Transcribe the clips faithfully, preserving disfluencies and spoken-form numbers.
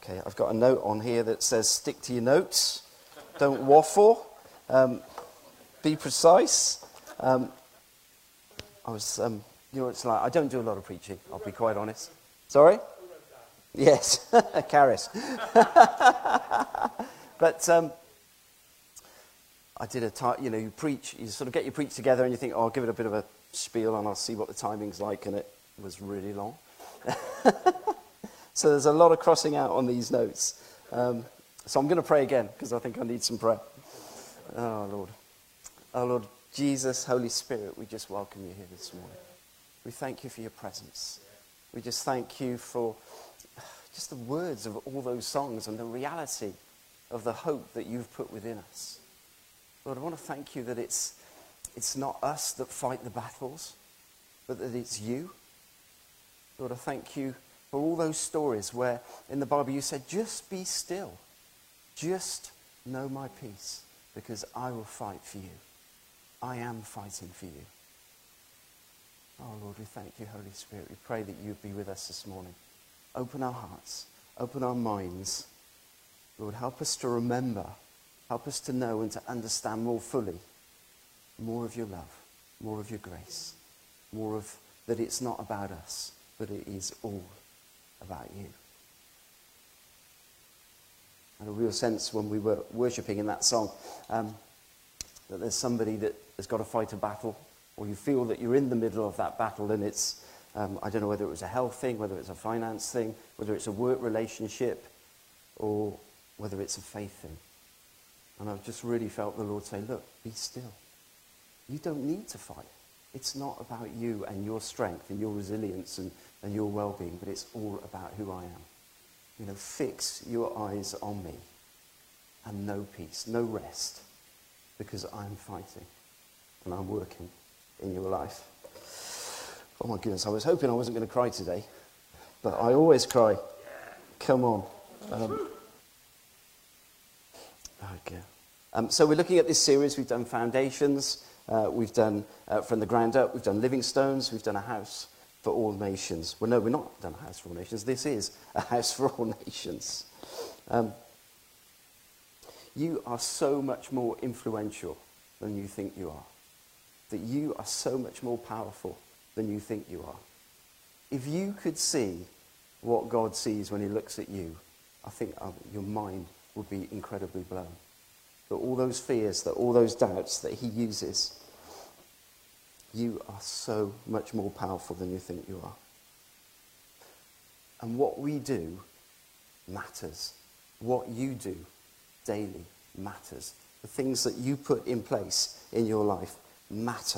Okay, I've got a note on here that says stick to your notes, don't waffle, um, be precise. Um, I was, um, you know, it's like, I don't do a lot of preaching, I'll be quite honest. Sorry? Yes, Caris. But um, I did a, ti- you know, you preach, you sort of get your preach together and you think, oh, I'll give it a bit of a spiel and I'll see what the timing's like, and it was really long. So there's a lot of crossing out on these notes. Um, so I'm going to pray again because I think I need some prayer. Oh, Lord. Oh, Lord, Jesus, Holy Spirit, we just welcome you here this morning. We thank you for your presence. We just thank you for just the words of all those songs and the reality of the hope that you've put within us. Lord, I want to thank you that it's, it's not us that fight the battles, but that it's you. Lord, I thank you for all those stories where in the Bible you said, just be still. Just know my peace, because I will fight for you. I am fighting for you. Oh, Lord, we thank you, Holy Spirit. We pray that you'd be with us this morning. Open our hearts. Open our minds. Lord, help us to remember. Help us to know and to understand more fully more of your love, more of your grace, more of that it's not about us, but it is all about you. And a real sense when we were worshipping in that song um, that there's somebody that has got to fight a battle, or you feel that you're in the middle of that battle, and it's, um, I don't know whether it was a health thing, whether it's a finance thing, whether it's a work relationship, or whether it's a faith thing. And I've just really felt the Lord say, look, be still. You don't need to fight. It's not about you and your strength and your resilience and, and your well-being, but it's all about who I am. You know, fix your eyes on me and no peace, no rest, because I'm fighting and I'm working in your life. Oh my goodness, I was hoping I wasn't going to cry today, but I always cry. Come on. Um, okay. Um, so we're looking at this series. We've done Foundations. Uh, we've done uh, From the Ground Up. We've done Living Stones. We've done A House for All Nations. Well, no, we're not done A House for All Nations. This is A House for All Nations. Um, you are so much more influential than you think you are. That you are so much more powerful than you think you are. If you could see what God sees when he looks at you, I think uh, your mind would be incredibly blown. That all those fears, that all those doubts that he uses, you are so much more powerful than you think you are. And what we do matters. What you do daily matters. The things that you put in place in your life matter.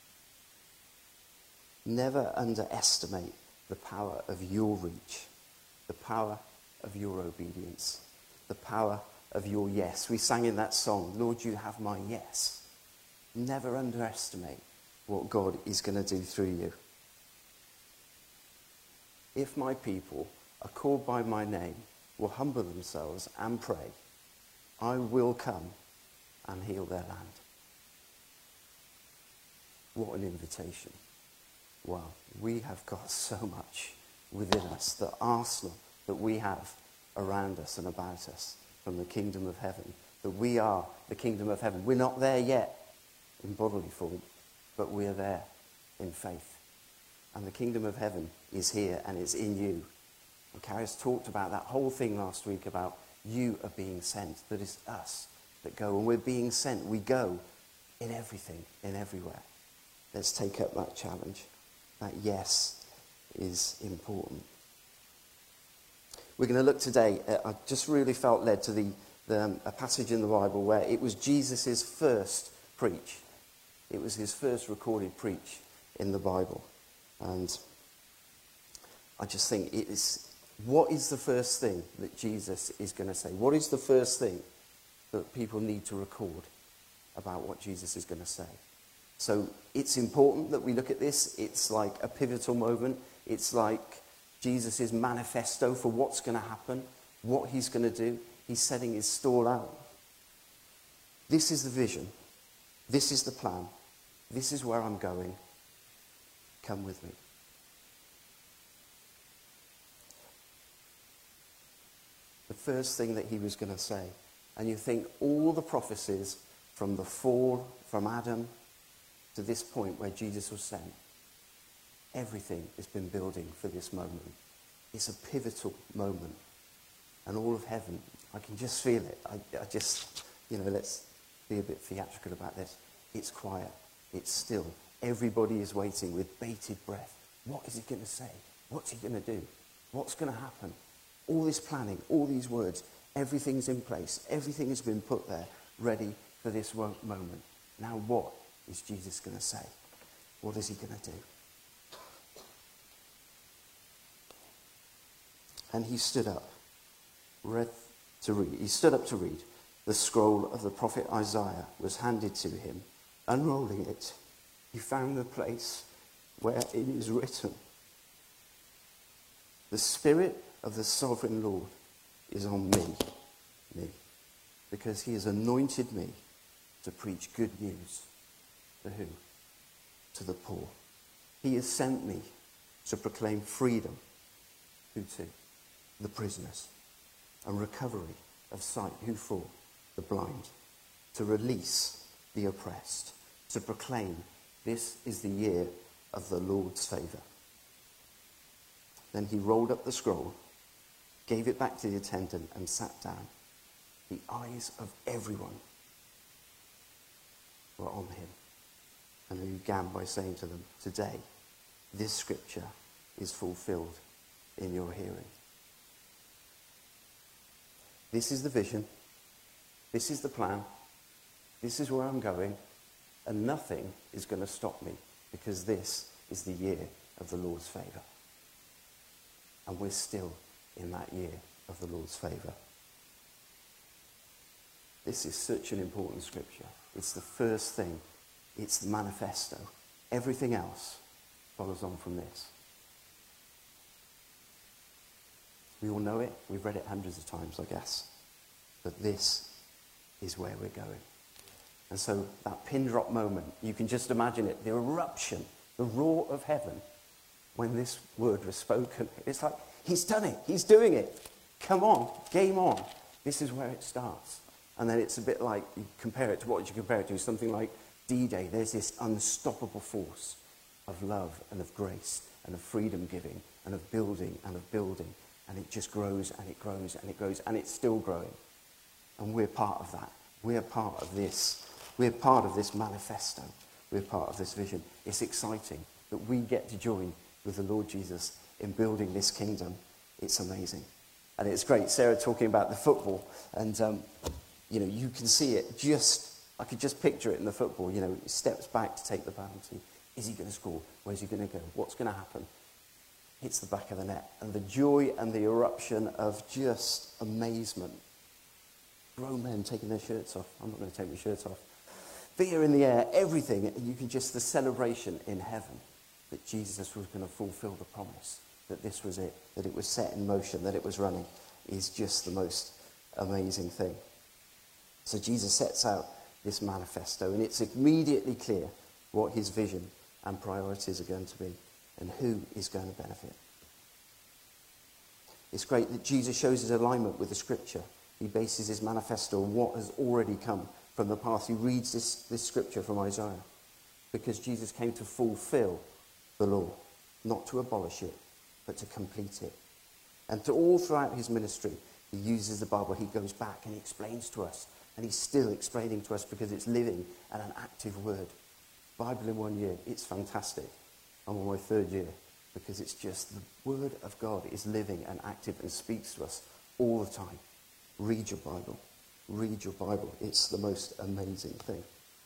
Never underestimate the power of your reach, the power of your obedience, the power of your yes. We sang in that song, Lord, you have my yes. Never underestimate what God is going to do through you. If my people are called by my name, will humble themselves and pray, I will come and heal their land. What an invitation. Wow, we have got so much within us, the arsenal that we have around us and about us from the kingdom of heaven, that we are the kingdom of heaven. We're not there yet in bodily form, but we are there in faith. And the kingdom of heaven is here and it's in you. And Caris talked about that whole thing last week about you are being sent, that it's us that go. And we're being sent. We go in everything, in everywhere. Let's take up that challenge. That yes is important. We're going to look today, at, I just really felt led to the, the um, a passage in the Bible where it was Jesus' first preach. It was his first recorded preach in the Bible. And I just think it is, what is the first thing that Jesus is going to say? What is the first thing that people need to record about what Jesus is going to say? So it's important that we look at this. It's like a pivotal moment. It's like Jesus' manifesto for what's going to happen, what he's going to do. He's setting his stall out. This is the vision. This is the plan. This is where I'm going. Come with me. The first thing that he was going to say. And you think all the prophecies from the fall, from Adam to this point where Jesus was sent, everything has been building for this moment. It's a pivotal moment. And all of heaven, I can just feel it. I, I just, you know, let's be a bit theatrical about this. It's quiet. It's still. Everybody is waiting with bated breath. What is he going to say? What's he going to do? What's going to happen? All this planning, all these words, everything's in place. Everything has been put there, ready for this moment. Now what is Jesus going to say? What is he going to do? And he stood up, read to read. He stood up to read. The scroll of the prophet Isaiah was handed to him. Unrolling it, he found the place where it is written, "The Spirit of the Sovereign Lord is on me, me, because he has anointed me to preach good news." To who? To the poor. He has sent me to proclaim freedom. Who to? The prisoners. And recovery of sight. Who for? The blind. To release the oppressed. To proclaim this is the year of the Lord's favour. Then he rolled up the scroll, gave it back to the attendant and sat down. The eyes of everyone were on him. And he began by saying to them, "Today, this scripture is fulfilled in your hearing." This is the vision. This is the plan. This is where I'm going. And nothing is going to stop me, because this is the year of the Lord's favour. And we're still in that year of the Lord's favour. This is such an important scripture. It's the first thing. It's the manifesto. Everything else follows on from this. We all know it. We've read it hundreds of times, I guess. But this is where we're going. And so that pin drop moment, you can just imagine it, the eruption, the roar of heaven, when this word was spoken. It's like, he's done it. He's doing it. Come on, game on. This is where it starts. And then it's a bit like, you compare it to what would you compare it to? Something like D-Day. There's this unstoppable force of love and of grace and of freedom giving and of building and of building. And it just grows and it grows and it grows and it's still growing. And we're part of that. We're part of this. We're part of this manifesto. We're part of this vision. It's exciting that we get to join with the Lord Jesus in building this kingdom. It's amazing. And it's great. Sarah talking about the football. And, um, you know, you can see it just, I could just picture it in the football. You know, he steps back to take the penalty. Is he going to score? Where's he going to go? What's going to happen? Hits the back of the net. And the joy and the eruption of just amazement. Grown men taking their shirts off. I'm not going to take my shirts off. Fear in the air, everything. And you can just, the celebration in heaven that Jesus was going to fulfill the promise. That this was it. That it was set in motion. That it was running. Is just the most amazing thing. So Jesus sets out this manifesto. And it's immediately clear what his vision and priorities are going to be. And who is going to benefit. It's great that Jesus shows his alignment with the scripture. He bases his manifesto on what has already come from the past. He reads this, this scripture from Isaiah. Because Jesus came to fulfill the law. Not to abolish it, but to complete it. And to all throughout his ministry, he uses the Bible. He goes back and he explains to us. And he's still explaining to us because it's living and an active word. Bible in one year, it's fantastic. I'm on my third year because it's just the word of God is living and active and speaks to us all the time. Read your Bible. Read your Bible. It's the most amazing thing.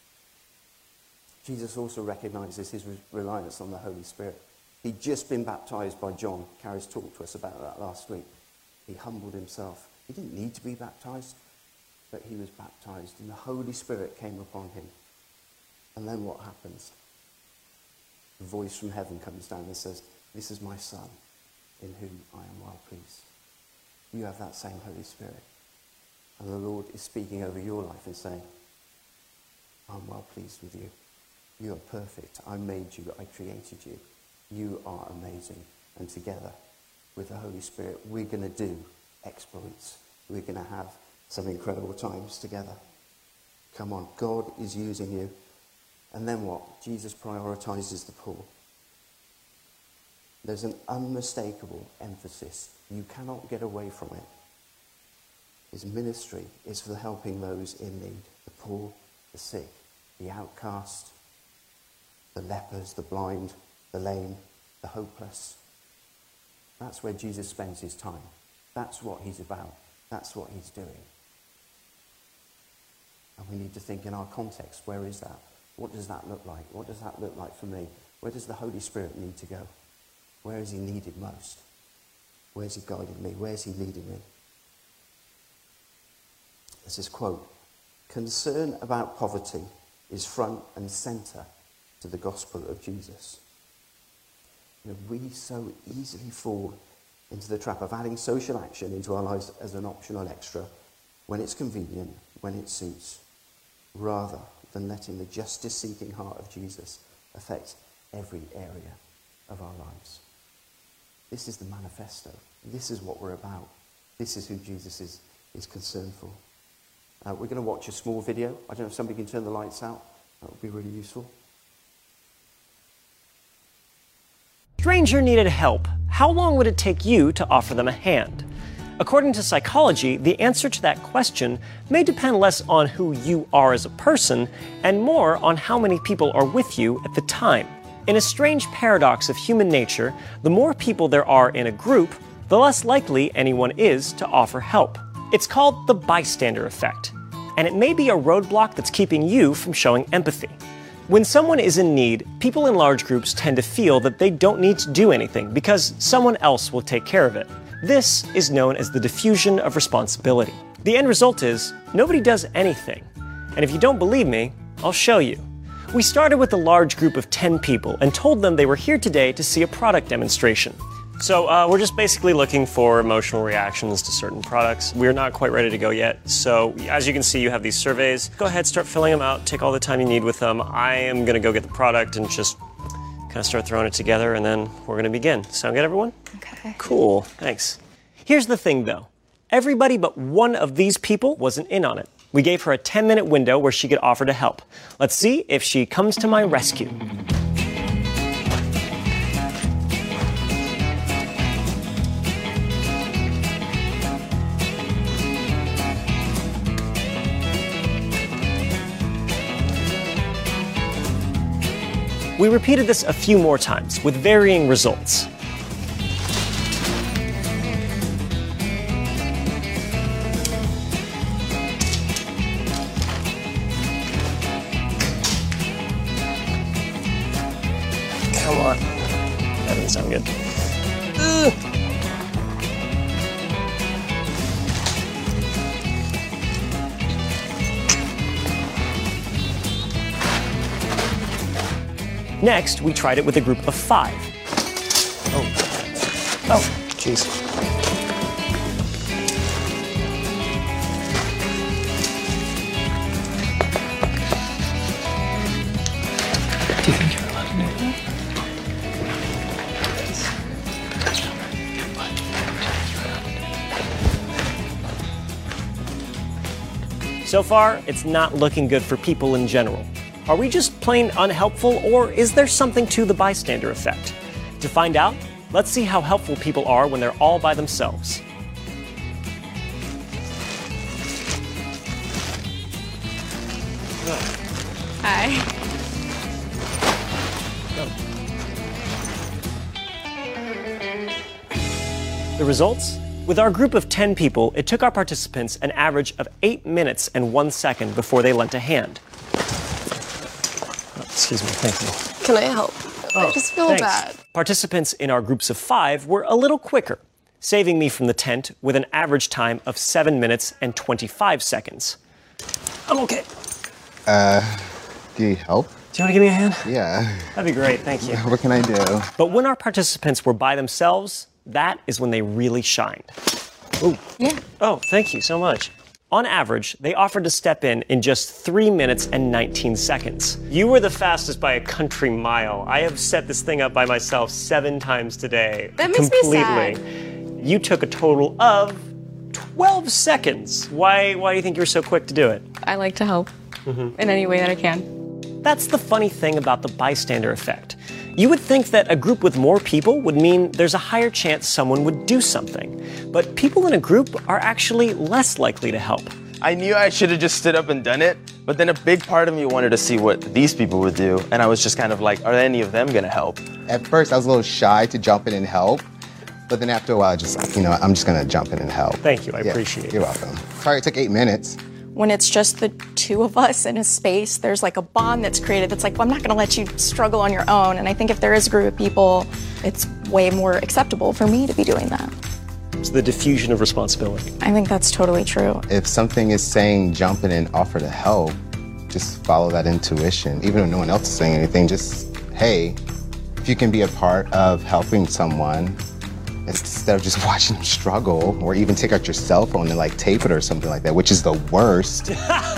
Jesus also recognizes his reliance on the Holy Spirit. He'd just been baptized by John. Carrie's talked to us about that last week. He humbled himself. He didn't need to be baptized, but he was baptized and the Holy Spirit came upon him. And then what happens? The voice from heaven comes down and says, "This is my Son, in whom I am well pleased." You have that same Holy Spirit. And the Lord is speaking over your life and saying, "I'm well pleased with you. You are perfect. I made you. I created you. You are amazing." And together with the Holy Spirit, we're going to do exploits. we're going to have some incredible times together. Come on, God is using you. And then what? Jesus prioritizes the poor. There's an unmistakable emphasis. You cannot get away from it. His ministry is for helping those in need, the poor, the sick, the outcast, the lepers, the blind, the lame, the hopeless. That's where Jesus spends his time. That's what he's about. That's what he's doing. And we need to think in our context, where is that? What does that look like? What does that look like for me? Where does the Holy Spirit need to go? Where is he needed most? Where's he guiding me? Where's he leading me? There's this quote: concern about poverty is front and centre to the gospel of Jesus. You know, we so easily fall into the trap of adding social action into our lives as an optional extra when it's convenient, when it suits, rather than letting the justice-seeking heart of Jesus affect every area of our lives. This is the manifesto. This is what we're about. This is who Jesus is, is concerned for. Uh, we're going to watch a small video. I don't know if somebody can turn the lights out. That would be really useful. Stranger needed help. How long would it take you to offer them a hand? According to psychology, the answer to that question may depend less on who you are as a person and more on how many people are with you at the time. In a strange paradox of human nature, the more people there are in a group, the less likely anyone is to offer help. It's called the bystander effect, and it may be a roadblock that's keeping you from showing empathy. When someone is in need, people in large groups tend to feel that they don't need to do anything because someone else will take care of it. This is known as the diffusion of responsibility. The end result is nobody does anything. And if you don't believe me, I'll show you. We started with a large group of ten people and told them they were here today to see a product demonstration. So uh, we're just basically looking for emotional reactions to certain products. We're not quite ready to go yet. So as you can see, you have these surveys. Go ahead, start filling them out. Take all the time you need with them. I am going to go get the product and just kind of start throwing it together, and then we're going to begin. Sound good, everyone? Okay. Cool. Thanks. Here's the thing, though. Everybody but one of these people wasn't in on it. We gave her a ten-minute window where she could offer to help. Let's see if she comes to my rescue. We repeated this a few more times with varying results. Come on. That doesn't sound good. Ugh. Next, we tried it with a group of five. Oh. Oh, jeez. Do you think you're allowed to do that? So far, it's not looking good for people in general. Are we just plain unhelpful, or is there something to the bystander effect? To find out, let's see how helpful people are when they're all by themselves. Hi. The results? With our group of ten people, it took our participants an average of eight minutes and one second before they lent a hand. Excuse me, thank you. Can I help? Oh, I just feel thanks. bad. Participants in our groups of five were a little quicker, saving me from the tent with an average time of seven minutes and twenty-five seconds. I'm okay. Uh, do you help? Do you want to give me a hand? Yeah. That'd be great, thank you. What can I do? But when our participants were by themselves, that is when they really shined. Ooh. Yeah. Oh, thank you so much. On average, they offered to step in in just three minutes and nineteen seconds. You were the fastest by a country mile. I have set this thing up by myself seven times today. That makes completely. me sad. You took a total of twelve seconds. Why, why do you think you're so quick to do it? I like to help in any way that I can. That's the funny thing about the bystander effect. You would think that a group with more people would mean there's a higher chance someone would do something. But people in a group are actually less likely to help. I knew I should have just stood up and done it, but then a big part of me wanted to see what these people would do, and I was just kind of like, are any of them gonna help? At first, I was a little shy to jump in and help, but then after a while, I just like, you know, I'm just gonna jump in and help. Thank you, I Yeah, appreciate it. You're welcome. Sorry it took eight minutes. When it's just the two of us in a space, there's like a bond that's created that's like, well, I'm not going to let you struggle on your own. And I think if there is a group of people, it's way more acceptable for me to be doing that. It's the diffusion of responsibility. I think that's totally true. If something is saying jump in and offer to help, just follow that intuition. Even if no one else is saying anything, just, hey, if you can be a part of helping someone, instead of just watching them struggle, or even take out your cell phone and like tape it or something like that, which is the worst,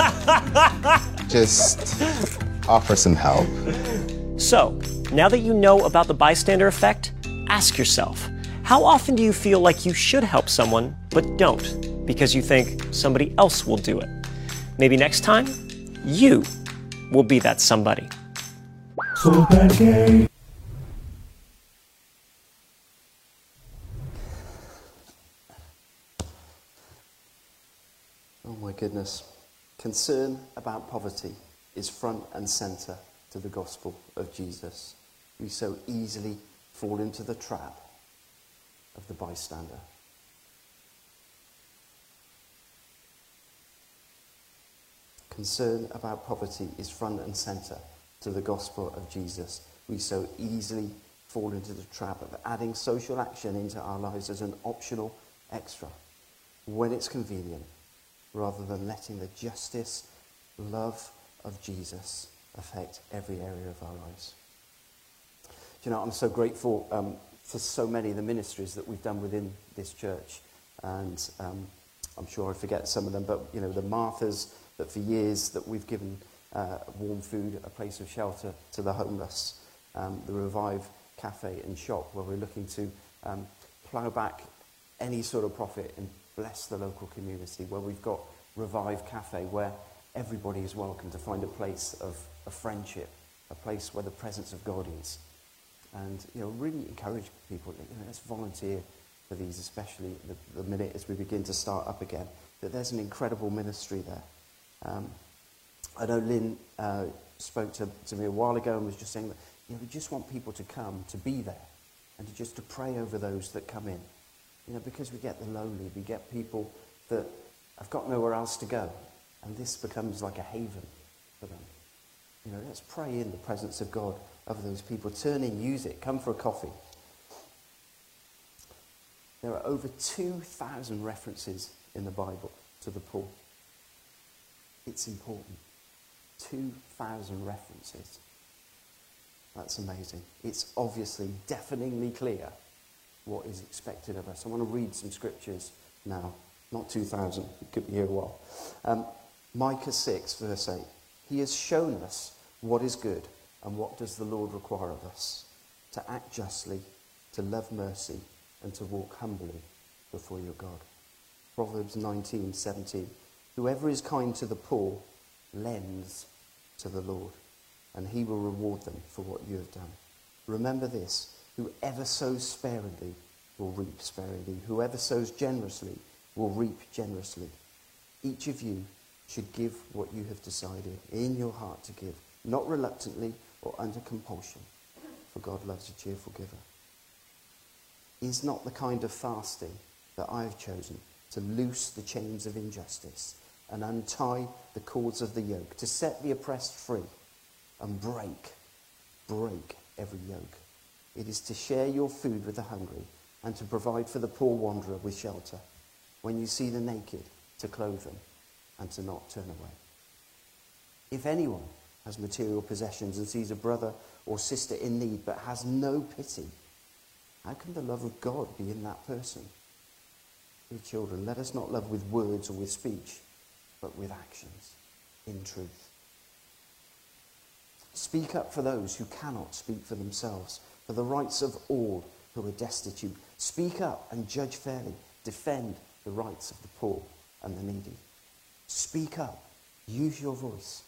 just offer some help. So, now that you know about the bystander effect, ask yourself, how often do you feel like you should help someone, but don't, because you think somebody else will do it? Maybe next time, you will be that somebody. So bad gay. Oh my goodness. Concern about poverty is front and centre to the gospel of Jesus. We so easily fall into the trap of the bystander. Concern about poverty is front and centre to the gospel of Jesus. We so easily fall into the trap of adding social action into our lives as an optional extra when it's convenient, rather than letting the justice, love of Jesus affect every area of our lives. Do you know, I'm so grateful um, for so many of the ministries that we've done within this church. And um, I'm sure I forget some of them, but, you know, the Marthas that for years that we've given uh, warm food, a place of shelter to the homeless. Um, the Revive Cafe and Shop, where we're looking to um, plough back any sort of profit and bless the local community, where we've got Revive Cafe, where everybody is welcome to find a place of, of friendship, a place where the presence of God is. And, you know, really encourage people, you know, let's volunteer for these, especially the, the minute as we begin to start up again, that there's an incredible ministry there. Um, I know Lynn uh, spoke to, to me a while ago and was just saying that, you know, we just want people to come, to be there, and to just to pray over those that come in. You know, because we get the lonely, we get people that have got nowhere else to go, and this becomes like a haven for them. You know, let's pray in the presence of God over those people. Turn in, use it, come for a coffee. There are over two thousand references in the Bible to the poor. It's important. two thousand references. That's amazing. It's obviously deafeningly clear what is expected of us. I want to read some scriptures now. Not two thousand. It could be here a while. Um, Micah six, verse eight. He has shown us what is good, and what does the Lord require of us? To act justly, to love mercy, and to walk humbly before your God. Proverbs nineteen, seventeen. Whoever is kind to the poor lends to the Lord, and he will reward them for what you have done. Remember this, whoever sows sparingly will reap sparingly. Whoever sows generously will reap generously. Each of you should give what you have decided in your heart to give, not reluctantly or under compulsion, for God loves a cheerful giver. Is not the kind of fasting that I have chosen to loose the chains of injustice and untie the cords of the yoke, to set the oppressed free and break, break every yoke. It is to share your food with the hungry and to provide for the poor wanderer with shelter. When you see the naked, to clothe them and to not turn away. If anyone has material possessions and sees a brother or sister in need but has no pity, how can the love of God be in that person? Dear children, let us not love with words or with speech, but with actions, in truth. Speak up for those who cannot speak for themselves, for the rights of all who are destitute. Speak up and judge fairly. Defend the rights of the poor and the needy. Speak up. Use your voice.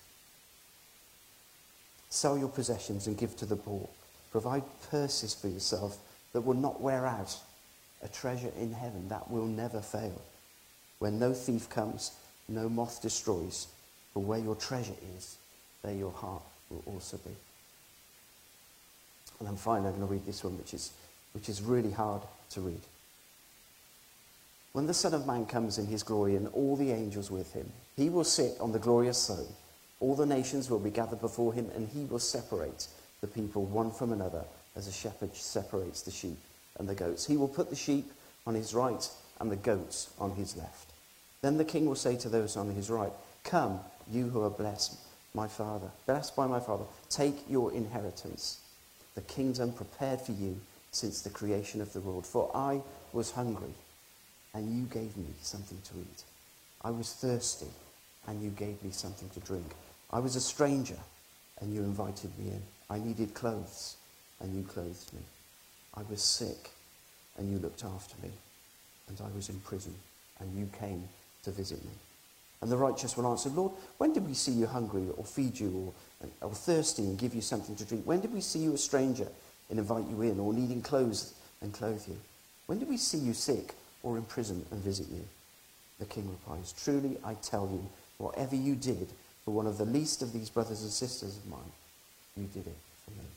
Sell your possessions and give to the poor. Provide purses for yourself that will not wear out, a treasure in heaven that will never fail, where no thief comes, no moth destroys, for where your treasure is, there your heart will also be. And then finally, I'm going to read this one, which is, which is really hard to read. When the Son of Man comes in his glory and all the angels with him, he will sit on the glorious throne. All the nations will be gathered before him, and he will separate the people one from another, as a shepherd separates the sheep and the goats. He will put the sheep on his right and the goats on his left. Then the king will say to those on his right, "Come, you who are blessed, my Father, blessed by my Father, take your inheritance, the kingdom prepared for you since the creation of the world. For I was hungry, and you gave me something to eat. I was thirsty, and you gave me something to drink. I was a stranger, and you invited me in. I needed clothes, and you clothed me. I was sick, and you looked after me. And I was in prison, and you came to visit me." And the righteous will answer, "Lord, when did we see you hungry or feed you, or, or thirsty and give you something to drink? When did we see you a stranger and invite you in, or needing clothes and clothe you? When did we see you sick or in prison and visit you?" The king replies, "Truly I tell you, whatever you did for one of the least of these brothers and sisters of mine, you did it for me."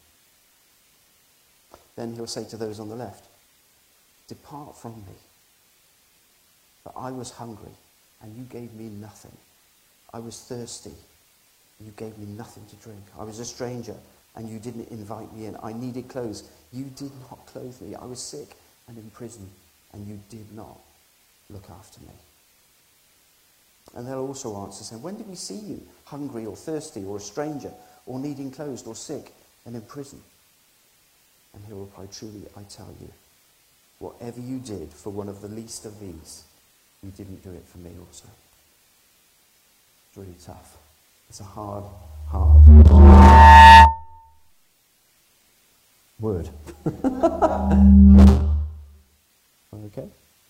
Then he'll say to those on the left, "Depart from me, for I was hungry, and you gave me nothing. I was thirsty, and you gave me nothing to drink. I was a stranger, and you didn't invite me in. I needed clothes. You did not clothe me. I was sick and in prison, and you did not look after me." And they'll also answer saying, "When did we see you hungry or thirsty or a stranger or needing clothes or sick and in prison?" And he'll reply, "Truly I tell you, whatever you did for one of the least of these, you didn't do it for me also." It's really tough. It's a hard, hard word. Okay?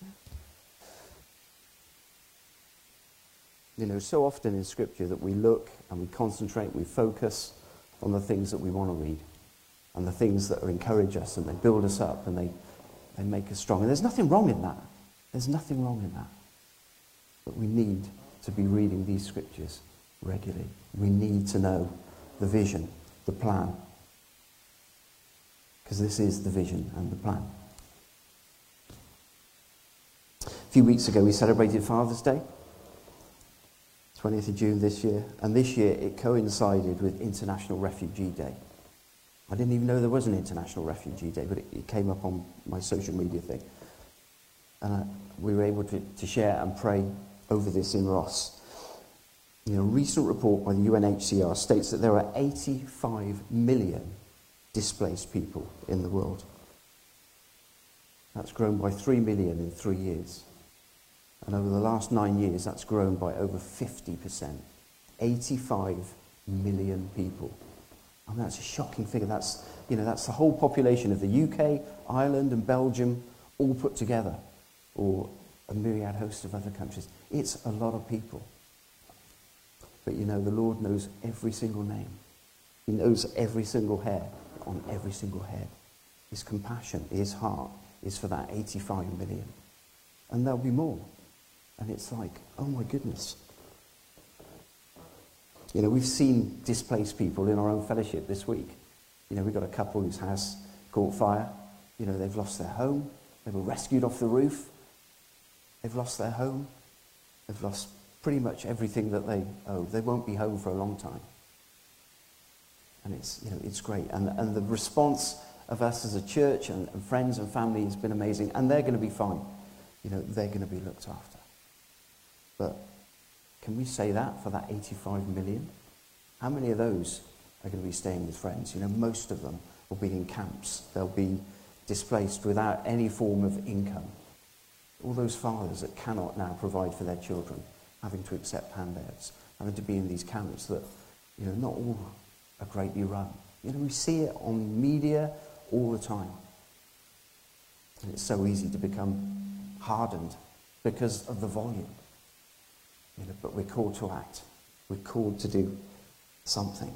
You know, so often in Scripture that we look and we concentrate, we focus on the things that we want to read and the things that encourage us and they build us up and they, they make us strong. And there's nothing wrong in that. There's nothing wrong in that. But we need to be reading these Scriptures regularly. We need to know the vision, the plan. Because this is the vision and the plan. A few weeks ago we celebrated Father's Day. twentieth of June this year, and this year it coincided with International Refugee Day. I didn't even know there was an International Refugee Day, but it, it came up on my social media thing. And I, we were able to, to share and pray over this in Ross. You know, a recent report by the U N H C R states that there are eighty-five million displaced people in the world. That's grown by three million in three years. And over the last nine years, that's grown by over fifty percent. eighty-five million people. I mean, that's a shocking figure. That's, you know, that's the whole population of the U K, Ireland and Belgium all put together, or a myriad host of other countries. It's a lot of people. But you know, the Lord knows every single name. He knows every single hair on every single head. His compassion, his heart is for that eighty-five million. And there'll be more. And it's like, oh my goodness. You know, we've seen displaced people in our own fellowship this week. You know, we've got a couple whose house caught fire. You know, they've lost their home. They were rescued off the roof. They've lost their home. They've lost pretty much everything that they owe. They won't be home for a long time. And it's, you know, it's great. And, and the response of us as a church and, and friends and family has been amazing. And they're going to be fine. You know, they're going to be looked after. But can we say that for that eighty-five million? How many of those are going to be staying with friends? You know, most of them will be in camps. They'll be displaced without any form of income. All those fathers that cannot now provide for their children, having to accept handouts, having to be in these camps that, you know, not all are greatly run. You know, we see it on media all the time. And it's so easy to become hardened because of the volume. You know, but we're called to act. We're called to do something.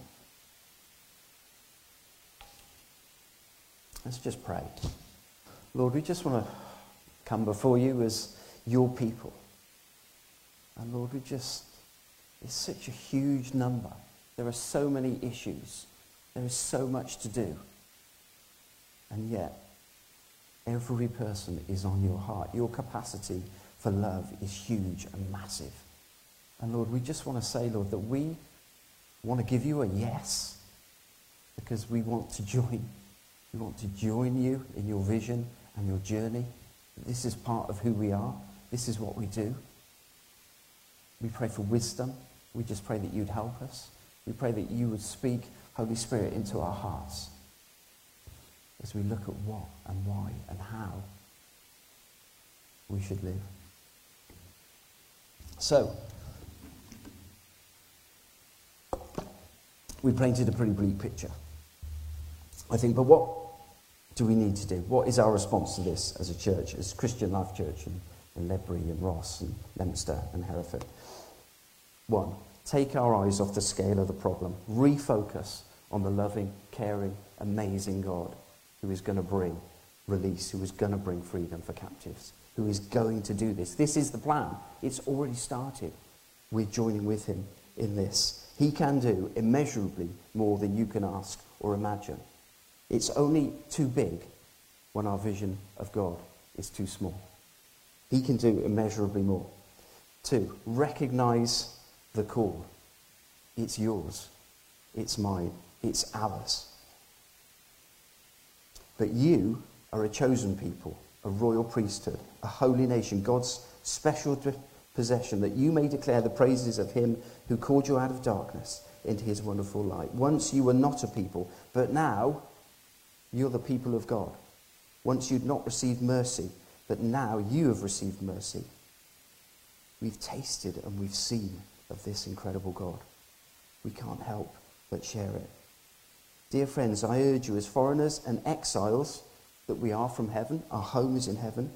Let's just pray. Lord, we just want to come before you as your people. And Lord, we just, it's such a huge number. There are so many issues. There is so much to do. And yet, every person is on your heart. Your capacity for love is huge and massive. And Lord, we just want to say, Lord, that we want to give you a yes, because we want to join. We want to join you in your vision and your journey. This is part of who we are. This is what we do. We pray for wisdom. We just pray that you'd help us. We pray that you would speak, Holy Spirit, into our hearts as we look at what and why and how we should live. So, we painted a pretty bleak picture, I think, but what do we need to do? What is our response to this as a church, as Christian Life Church in, in Ledbury and Ross and Leominster and Hereford? One, take our eyes off the scale of the problem. Refocus on the loving, caring, amazing God who is going to bring release, who is going to bring freedom for captives, who is going to do this. This is the plan. It's already started. We're joining with him in this. He can do immeasurably more than you can ask or imagine. It's only too big when our vision of God is too small. He can do immeasurably more. Two, recognize the call. It's yours. It's mine. It's ours. But you are a chosen people, a royal priesthood, a holy nation, God's special possession, that you may declare the praises of him who called you out of darkness into his wonderful light. Once you were not a people, but now you're the people of God. Once you'd not received mercy, but now you have received mercy. We've tasted and we've seen of this incredible God. We can't help but share it. Dear friends, I urge you as foreigners and exiles that we are from heaven, our home is in heaven,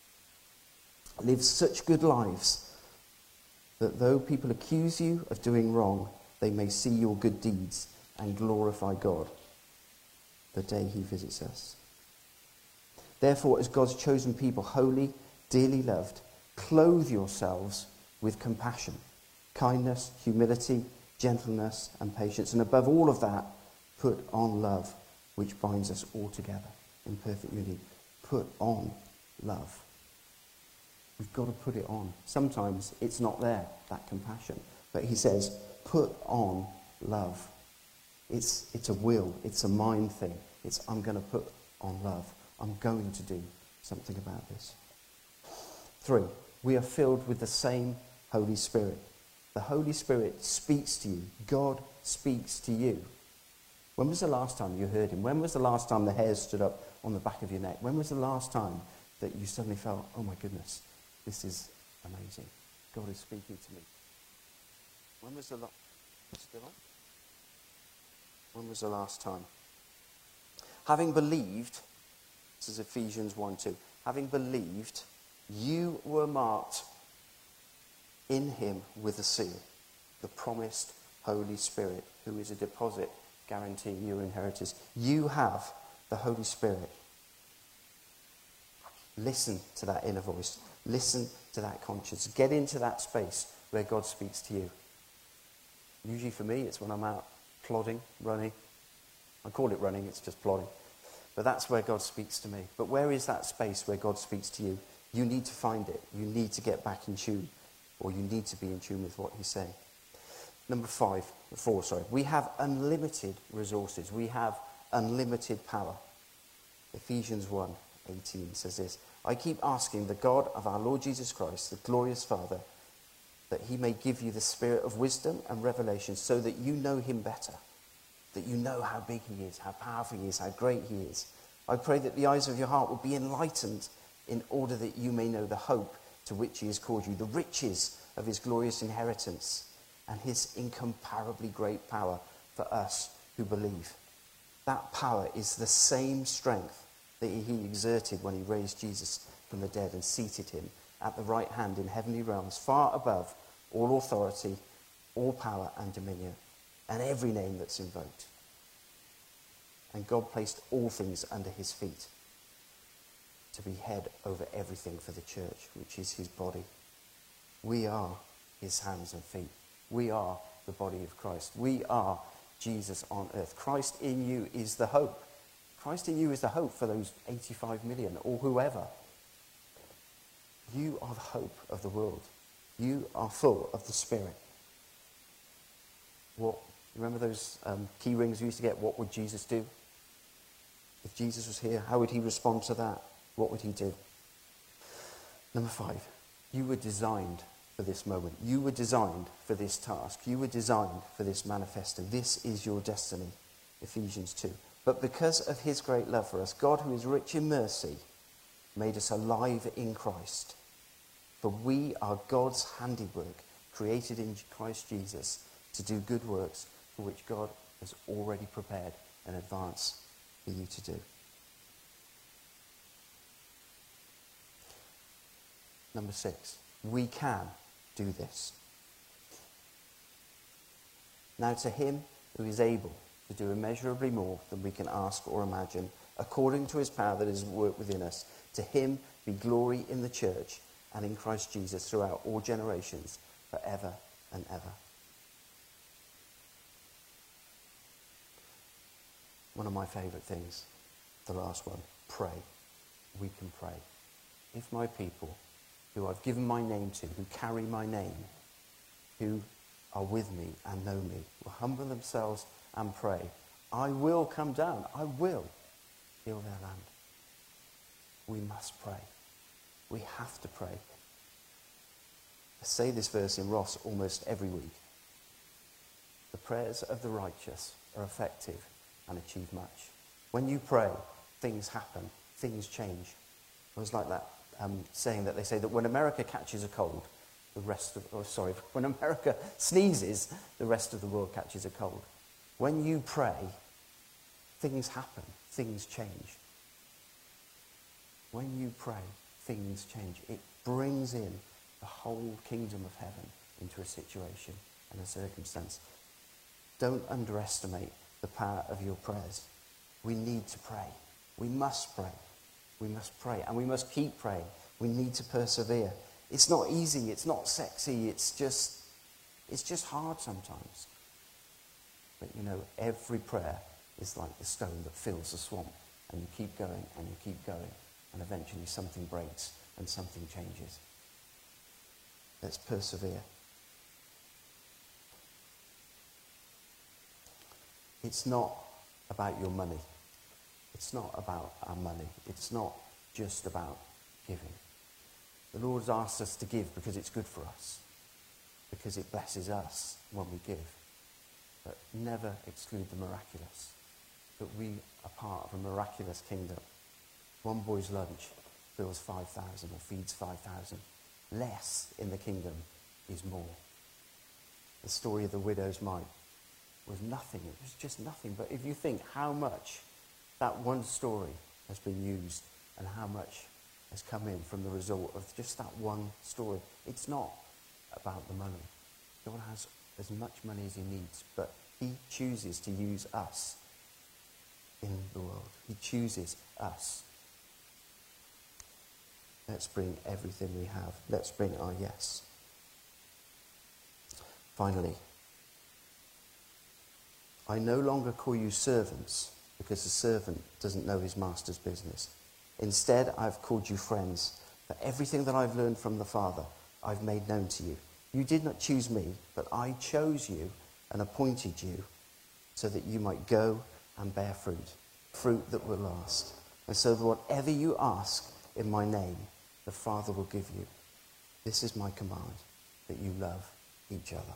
live such good lives that though people accuse you of doing wrong, they may see your good deeds and glorify God the day he visits us. Therefore, as God's chosen people, holy, dearly loved, clothe yourselves with compassion, kindness, humility, gentleness, and patience. And above all of that, put on love, which binds us all together in perfect unity. Put on love. We've got to put it on. Sometimes it's not there, that compassion. But he says, put on love. It's, it's a will, it's a mind thing. It's, I'm going to put on love. I'm going to do something about this. Three, we are filled with the same Holy Spirit. The Holy Spirit speaks to you. God speaks to you. When was the last time you heard him? When was the last time the hairs stood up on the back of your neck? When was the last time that you suddenly felt, oh my goodness, this is amazing. God is speaking to me. When was the last still on? When was the last time? Having believed, this is Ephesians one two, having believed, you were marked in him with a seal, the promised Holy Spirit, who is a deposit guaranteeing your inheritance. You have the Holy Spirit. Listen to that inner voice. Listen to that conscience. Get into that space where God speaks to you. Usually for me, it's when I'm out plodding, running. I call it running, it's just plodding. But that's where God speaks to me. But where is that space where God speaks to you? You need to find it. You need to get back in tune. Or you need to be in tune with what he's saying. Number five, four, sorry. We have unlimited resources. We have unlimited power. Ephesians one eighteen says this. I keep asking the God of our Lord Jesus Christ, the glorious Father, that he may give you the spirit of wisdom and revelation so that you know him better. That you know how big he is, how powerful he is, how great he is. I pray that the eyes of your heart will be enlightened in order that you may know the hope to which he has called you, the riches of his glorious inheritance, and his incomparably great power for us who believe. That power is the same strength that he exerted when he raised Jesus from the dead and seated him at the right hand in heavenly realms, far above all authority, all power and dominion, and every name that's invoked. And God placed all things under his feet to be head over everything for the church, which is his body. We are his hands and feet. We are the body of Christ. We are Jesus on earth. Christ in you is the hope. Christ in you is the hope for those eighty-five million or whoever. You are the hope of the world. You are full of the Spirit. What, remember those um, key rings we used to get? What would Jesus do? If Jesus was here, how would he respond to that? What would he do? Number five, you were designed for this moment. You were designed for this task. You were designed for this manifesto. This is your destiny, Ephesians two. But because of his great love for us, God, who is rich in mercy, made us alive in Christ. For we are God's handiwork, created in Christ Jesus to do good works for which God has already prepared in advance for you to do. Number six, we can do this. Now to him who is able to do immeasurably more than we can ask or imagine, according to his power that is at work within us, to him be glory in the church and in Christ Jesus throughout all generations, forever and ever. One of my favourite things, the last one, pray. We can pray. If my people, who I've given my name to, who carry my name, who are with me and know me, will humble themselves and pray, I will come down, I will heal their land. We must pray. We have to pray. I say this verse in Ross almost every week. The prayers of the righteous are effective and achieve much. When you pray, things happen, things change. It was like that um, saying that they say that when America catches a cold, the rest of, oh sorry, when America sneezes, the rest of the world catches a cold. When you pray, things happen, things change. When you pray, things change. It brings in the whole kingdom of heaven into a situation and a circumstance. Don't underestimate the power of your prayers. We need to pray. We must pray. We must pray. And we must keep praying. We need to persevere. It's not easy. It's not sexy. It's just, it's just hard sometimes. But you know, every prayer is like the stone that fills the swamp. And you keep going and you keep going. And eventually something breaks and something changes. Let's persevere. It's not about your money. It's not about our money. It's not just about giving. The Lord's asked us to give because it's good for us, because it blesses us when we give. But never exclude the miraculous, that we are part of a miraculous kingdom. One boy's lunch fills five thousand or feeds five thousand. Less in the kingdom is more. The story of the widow's mite was nothing. It was just nothing. But if you think how much that one story has been used and how much has come in from the result of just that one story, it's not about the money. God has as much money as he needs, but he chooses to use us in the world. He chooses us. Let's bring everything we have. Let's bring our yes. Finally, I no longer call you servants, because the servant doesn't know his master's business. Instead, I've called you friends, for everything that I've learned from the Father, I've made known to you. You did not choose me, but I chose you and appointed you so that you might go and bear fruit, fruit that will last. And so that whatever you ask in my name, the Father will give you. This is my command, that you love each other.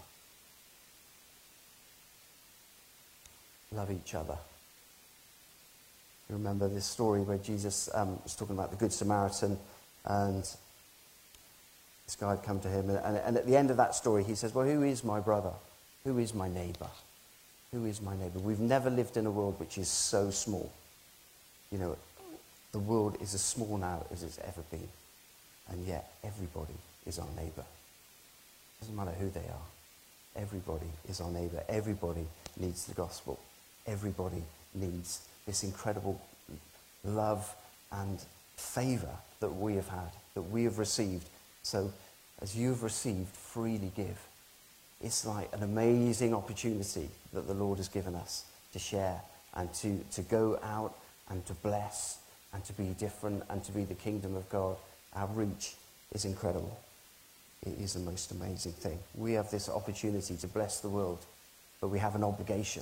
Love each other. You remember this story where Jesus um, was talking about the Good Samaritan, and this guy had come to him, and, and, and at the end of that story he says, well, who is my brother? Who is my neighbour? Who is my neighbour? We've never lived in a world which is so small. You know, the world is as small now as it's ever been. and yet everybody is our neighbour. Doesn't matter who they are. Everybody is our neighbour. Everybody needs the gospel. Everybody needs this incredible love and favour that we have had, that we have received. So, as you have received, freely give. It's like an amazing opportunity that the Lord has given us to share and to, to go out and to bless and to be different and to be the kingdom of God. Our reach is incredible. It is the most amazing thing. We have this opportunity to bless the world, but we have an obligation.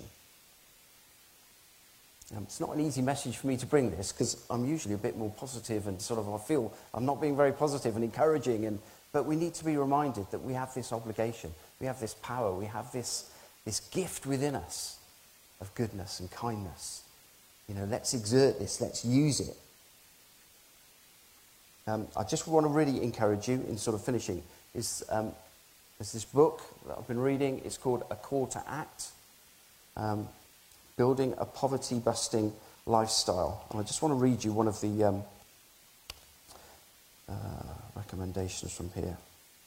Um, it's not an easy message for me to bring this because I'm usually a bit more positive and sort of I feel I'm not being very positive and encouraging, and but we need to be reminded that we have this obligation, we have this power, we have this, this gift within us of goodness and kindness. You know, let's exert this, let's use it. Um, I just want to really encourage you in sort of finishing. Is um, there's this book that I've been reading. It's called A Call to Act, um, Building a Poverty-Busting Lifestyle. And I just want to read you one of the um, uh, recommendations from here.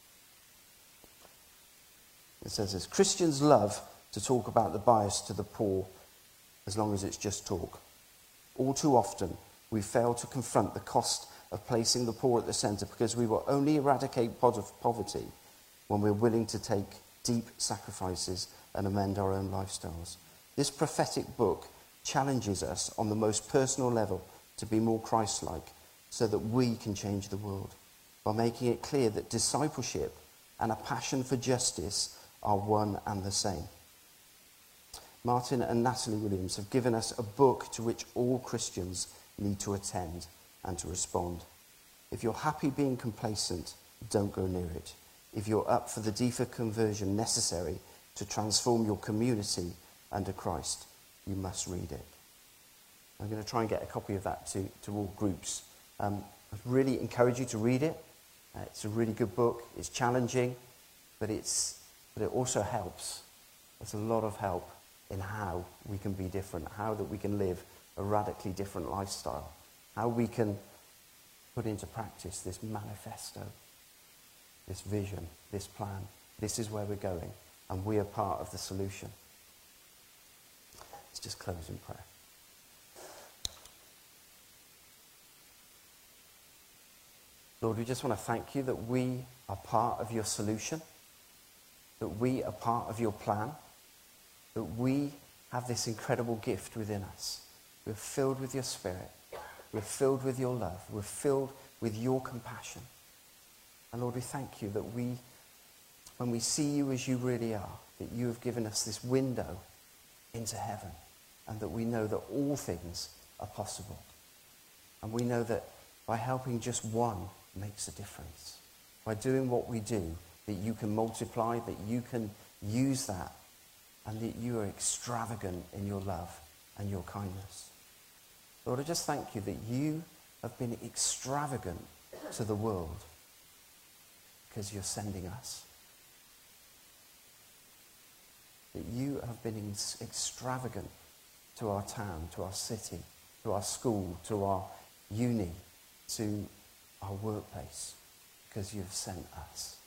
It says this: Christians love to talk about the bias to the poor as long as it's just talk. All too often, we fail to confront the cost of placing the poor at the centre because we will only eradicate poverty when we're willing to take deep sacrifices and amend our own lifestyles. This prophetic book challenges us on the most personal level to be more Christ-like so that we can change the world by making it clear that discipleship and a passion for justice are one and the same. Martin and Natalie Williams have given us a book to which all Christians need to attend and to respond. If you're happy being complacent, don't go near it. If you're up for the deeper conversion necessary to transform your community under Christ, you must read it. I'm going to try and get a copy of that to, to all groups. Um, I really encourage you to read it. Uh, it's a really good book. It's challenging, but, it's, but it also helps. There's a lot of help in how we can be different, how that we can live a radically different lifestyle, how we can put into practice this manifesto, this vision, this plan. This is where we're going, and we are part of the solution. Let's just close in prayer. Lord, we just want to thank you that we are part of your solution, that we are part of your plan, that we have this incredible gift within us. We're filled with your Spirit. We're filled with your love. We're filled with your compassion. And Lord, we thank you that we, when we see you as you really are, that you have given us this window into heaven, and that we know that all things are possible. And we know that by helping just one makes a difference. By doing what we do, that you can multiply, that you can use that, and that you are extravagant in your love and your kindness. Lord, I just thank you that you have been extravagant to the world because you're sending us. That you have been extravagant to our town, to our city, to our school, to our uni, to our workplace, because you've sent us.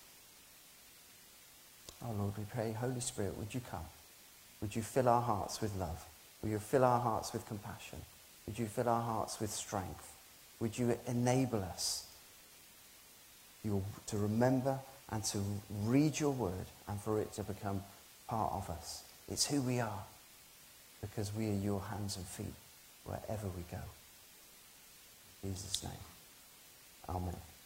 Oh Lord, we pray, Holy Spirit, would you come? Would you fill our hearts with love? Would you fill our hearts with compassion? Would you fill our hearts with strength? Would you enable us your, to remember and to read your word and for it to become part of us? It's who we are, because we are your hands and feet wherever we go. In Jesus' name, amen.